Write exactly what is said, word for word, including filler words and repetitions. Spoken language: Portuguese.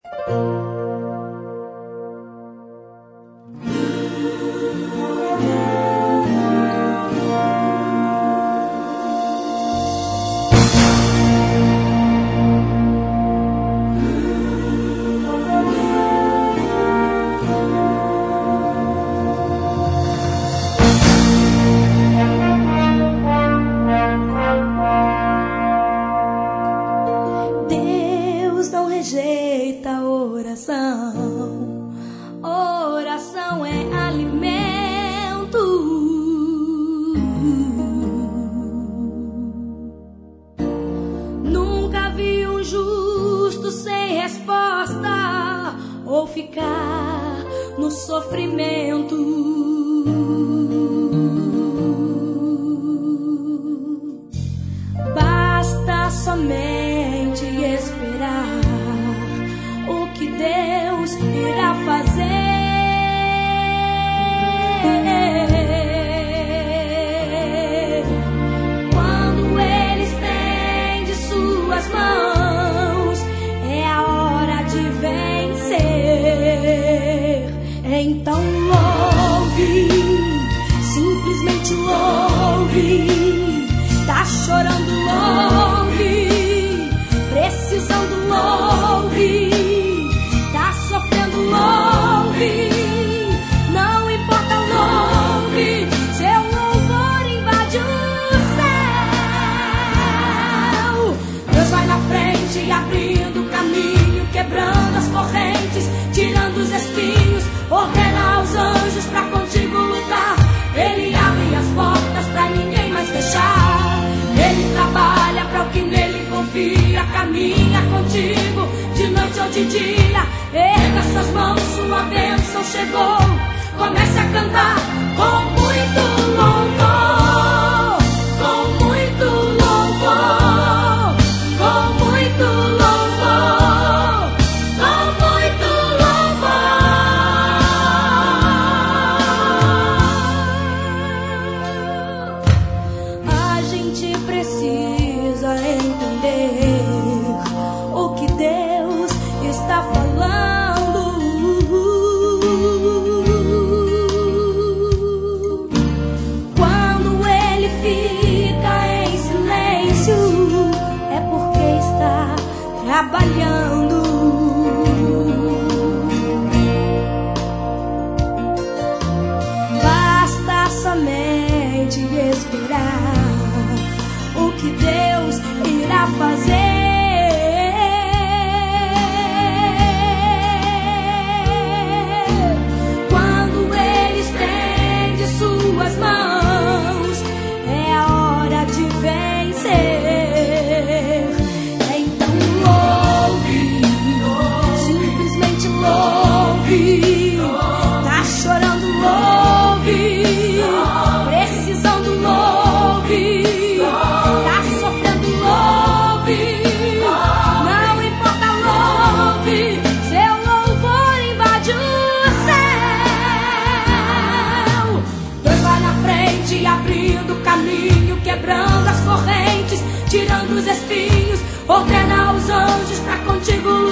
Rejeita a oração, oração é alimento. Nunca vi um justo sem resposta ou ficar no sofrimento. Basta somente esperar o que Deus irá fazer. Quando Ele estende suas mãos, é a hora de vencer. Então louve, simplesmente louve. Tá chorando, louve. Precisando, louve. Louve, não importa, louve. Seu louvor invade o céu. Deus vai na frente, abrindo caminho, quebrando as correntes, tirando os espinhos, ordena aos anjos pra contigo lutar. Ele abre as portas pra ninguém mais fechar. Ele trabalha pra o que nele confia, caminha contigo de noite ou de dia. Erga suas mãos, sua bênção chegou. Comece a cantar com muito louvor, com muito louvor, com muito louvor, com muito louvor. A gente precisa entender o que Deus está falando. Trabalhando, basta somente esperar o que Deus irá fazer. Quando Ele estende suas mãos, é a hora de vencer. Louve, tá chorando, louve, precisando, louve, tá sofrendo, louve, não importa, louve, seu louvor invade o céu. Deus vai na frente, abrindo caminho, quebrando as correntes, tirando os espinhos, ordena aos anjos pra contigo lutar.